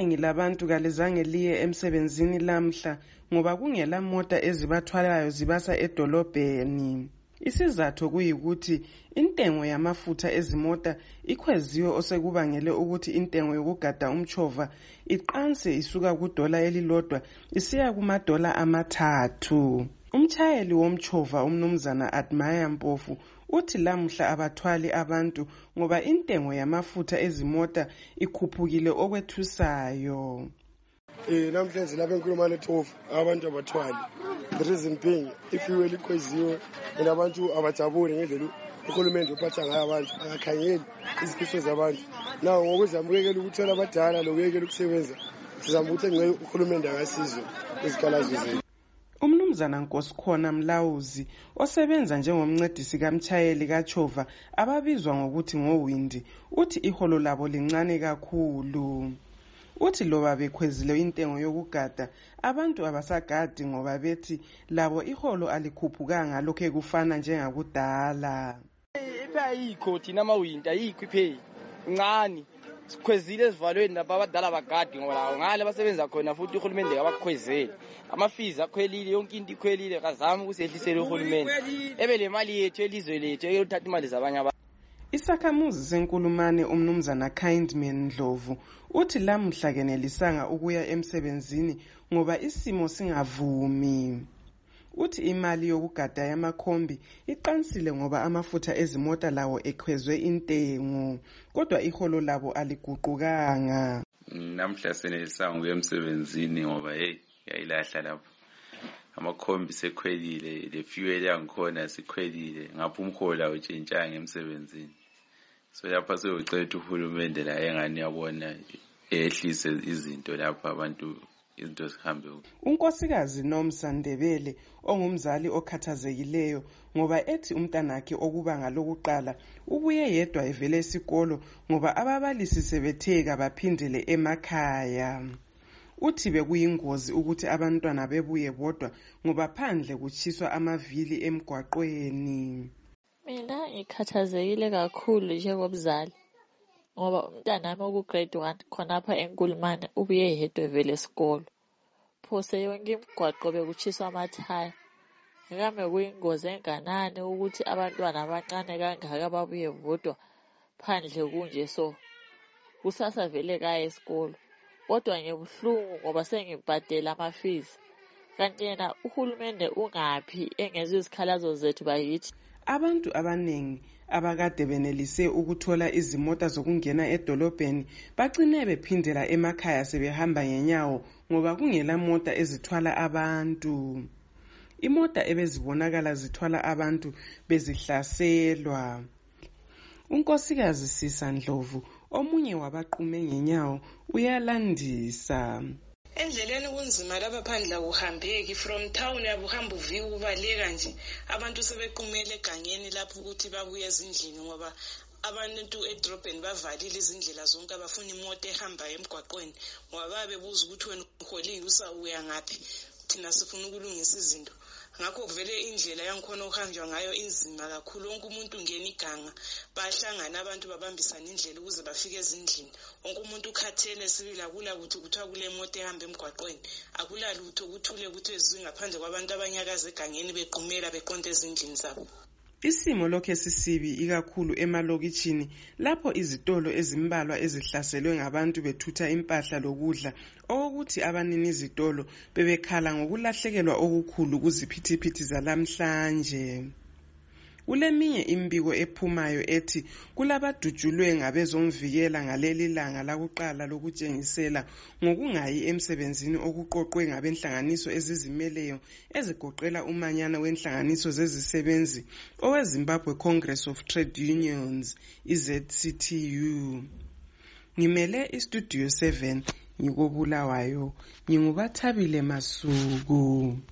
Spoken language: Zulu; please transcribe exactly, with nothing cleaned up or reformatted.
Iningi labantu kalizange liye emsebenzini lamhla ngoba kungela mota ezibathwalayo zibasa edolobheni. Isizathu kuyikuthi intengo yamafutha ezimota ikhweziwe osekubangele ukuthi intengo yokugada umchova iqanse isuka kudola elilodwa isiya kumadola amathathu. Umchayeli womchova umnumzana Admire Mpofu uthi lamuhla abathwali abantu ngoba intengo yamafutha ezimota ikhuphukile okwethusayo. Eh namhlanje lapha eNkulumane Thofu abantu abathwali. The reason being ifuel ikhweziwe abantu abajabule ngendlela uhulumende uphatha ngayo abantu akakhangeli izifiso zabantu. Nawo ngokuzamukela ukuthola abadala lokuyekela ukusebenza sizama ukuthi ngeke uhulumende akasizwe izikhalazo zethu. Umnumzana Nkosikhona Mlawuzi osebenza njengomncedisi kamchayeli kaChova ababizwa ngokuthi ngoWindi uthi iholo labo lincane kakhulu. Uthi loba bekhwezile intengo yokugada abantu abasagadi ngoba bethi labo iholo alikhuphukanga lokho kufana njengakudala. Ipha yikho thina mawinta yikho iphe incane sikhwezile sivalweni lapha abadala bagadi ngoba ngale basebenza khona futhi uhulumende abakhwezele amafizi akhwelile yonke into ikhwelile kazama ukusehlisela uhulumende ebe le mali yethu elizwe lethu eyothatha imali zabanye abantu. Isakhamuzi senkulumane umnumzana Kindman Ndlovu uthi lamuhla kenelisanga ukuya emsebenzini ngoba isimo singavumi. Uthi imali yokugada yamakhombi iqansile ngoba amafutha ezimota lawo ekhwezwe intengo kodwa iholo labo aliguqukanga. Namhla senelisanga ukuya emsebenzini ngoba hey yayilahla lapho amakhombi sekhwelile le fuel yangikhona sikhwelile ngapha umhola utshintshanga emsebenzini. So lapha sewucela uhulumende la engani yabona ehlise izinto lapha abantu izinto zihambe. Unkosikazi Nomsa Ndebele ongumzali okhathazekileyo ngoba ethi umntanakhe okubanga lokuqala ubuye yedwa evele esikolo ngoba ababalisi sebetheka baphindele emakhaya. Uthi bekuyingozi ukuthi abantwana bebuye bodwa ngoba phandle kuchiswa amavili emgwaqweni. Mina ngikhathazekile kakhulu njengomzali ngoba umntanami oku grade one khonapha eNkulumane ubuye yedwa vele esikolo. Phose yonke imigwaqo bekuchiswa amathaya. Ngame kuyingozi enganani ukuthi abantwana abancane kangaka babuye bodwa phandle kunje so kusasa vele kaya esikolo. Kodwa ngibuhlungu ngoba sengibhadela amafizi. Kanti yena uhulumende ungaphi engezwe izikhalazo zethu bayithi. Abantu abanengi abakade benelise ukuthola izimota zokungena edolobheni bagcine bephindela emakhaya sebehamba ngenyawo ngoba kungela mota ezithwala abantu. Imota ebezibonakala zithwala abantu bezihlaselwa. Unkosikazi Sisa Ndlovu omunye wabaqume ngenyawo uyalandisa. Endleleni kunzima lapha phandla uhambeki from town yabuhamba uviki ubaleka nje abantu sebequmele egangeni lapho ukuthi babuye ezindlini ngoba abantu edrobheni bavalile izindlela zonke abafuna imoto ehamba emgwaqweni ngoba babebuza ukuthi wena uholile usawuya ngaphi thina sifuna ukulungisa izinto. Ngakho kuvele indlela yangikhona ukuhanjwa ngayo inzima kakhulu wonke umuntu ungena iganga bahlangana abantu babambisana indlela ukuze bafike ezindlini wonke umuntu ukhathele sibila kula ukuthi kuthiwa kule moto ehamba emgwaqweni akula lutho kuthule ukuthi ezwi ngaphandle kwabantu abanyakaza egangeni bequmela beqonde ezindlini zabo. Isimo lokho sisibi ikakhulu emalokitshini lapho izitolo ezimbalwa ezihlaselwe ngabantu bethutha impahla lokudla okuthi abanini izitolo bebekhala ngokulahlekelwa okukhulu kuziphithiphithi zalamhlanje. Kuleminye imbiko ephumayo ethi kulabadujulwe ngabezomvikela ngaleli langa lakuqala lokutshengisela ngokungayi emsebenzini okuqoqwe ngabenhlanganiso ezizimeleyo ezigoqela umanyana wenhlanganiso zezisebenzi oweZimbabwe Congress of Trade Unions I-Z C T U. Ngimele iStudio seven ngikobulawayo ngingubathabile Masuku.